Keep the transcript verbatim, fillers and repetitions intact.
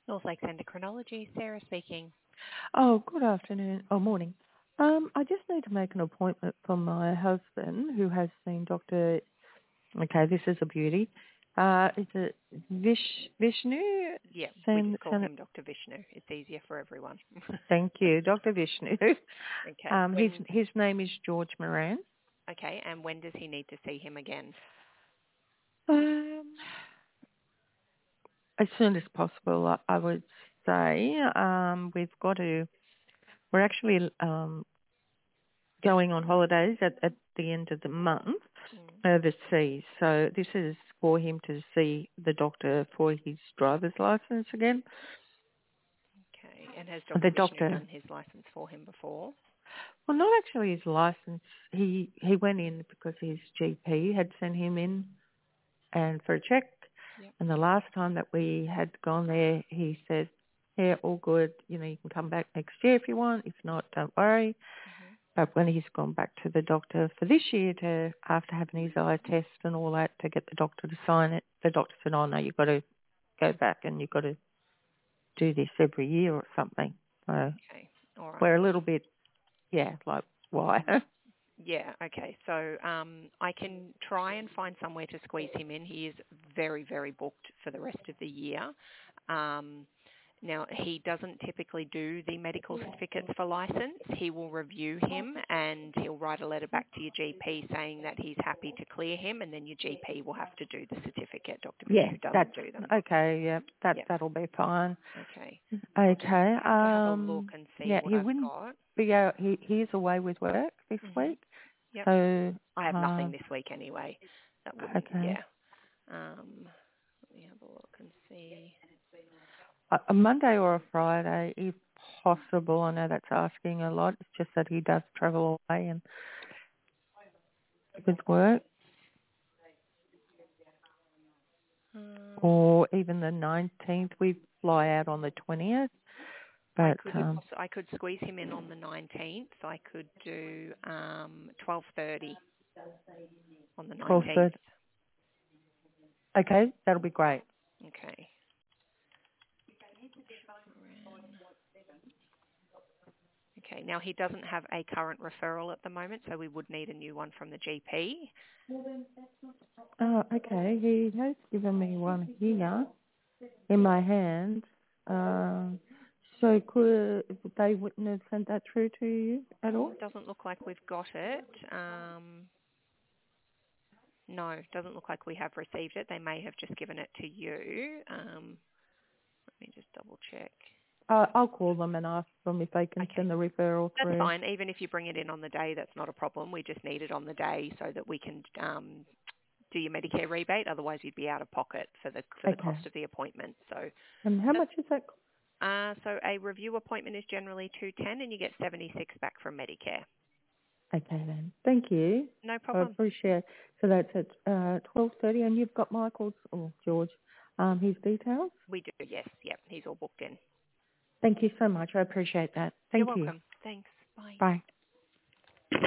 North Lakes Endocrinology, Sarah speaking. Oh, good afternoon. Oh, morning. Um, I just need to make an appointment for my husband who has seen Doctor Okay, this is a beauty. Uh, is it Vish, Vishnu? Yeah, we Sen, just call Sen, him Doctor Vishnu. It's easier for everyone. thank you, Doctor Vishnu. Okay. Um, his When? his name is George Moran. Okay, and when does he need to see him again? Um, as soon as possible, I, I would say. Um, we've got to. We're actually um, going on holidays at, at the end of the month Mm. overseas. So this is for him to see the doctor for his driver's license again. Okay, and has The Doctor Vishnu doctor, done his license for him before? well, not actually his license. He he went in because his G P had sent him in and for a check. Yep. And the last time that we had gone there, he said, "Yeah, all good. You know, you can come back next year if you want. If not, don't worry." hmm But when he's gone back to the doctor for this year to, after having his eye test and all that, to get the doctor to sign it, the doctor said, oh no, you've got to go back and you've got to do this every year or something. So Okay, all right. we're a little bit, yeah, like, why? Yeah, okay. So um, I can try and find somewhere to squeeze him in. He is very, very booked for the rest of the year. Um, now, he doesn't typically do the medical certificates for license. He will review him and he'll write a letter back to your G P saying that he's happy to clear him, and then your G P will have to do the certificate. Doctor Yeah, Vishnu doesn't that's, do them. okay, yeah, that, Yeah, that'll be fine. okay. I'll just Okay, have to have a look um, and see yeah, what he I've wouldn't got. be out, he, he's away with work this hmm week. Yep. So, I have uh, nothing this week anyway. That wouldn't, okay. yeah. Um, let me have a look and see. A a Monday or a Friday, if possible. I know that's asking a lot. It's just that he does travel away and with work, Um, or even the nineteenth. We fly out on the twentieth, I but could um, poss- I could squeeze him in on the nineteenth. I could do um, twelve thirty on the twelve nineteenth. thirty. Okay, that'll be great. Okay. Okay. Now he doesn't have a current referral at the moment, so we would need a new one from the G P. Oh, okay. He has given me one here in my hand. Um, so could they wouldn't have sent that through to you at Oh, all? it doesn't look like we've got it. Um, no, it doesn't look like we have received it. They may have just given it to you. Um, let me just double check. Uh, I'll call them and ask them if they can Okay. send the referral That's through. fine. Even if you bring it in on the day, that's not a problem. We just need it on the day so that we can um, do your Medicare rebate. Otherwise, you'd be out of pocket for the for the Okay. cost of the appointment. So, And how that's, much is that? uh, so a review appointment is generally two ten, and you get seventy six back from Medicare. Okay then. Thank you. No I problem. appreciate it. So that's at uh, twelve thirty, and you've got Michael's, or George, um, his details. We do. Yes. Yep. He's all booked in. Thank you so much. I appreciate that. You're Thank you. welcome. Thanks. Bye. Bye.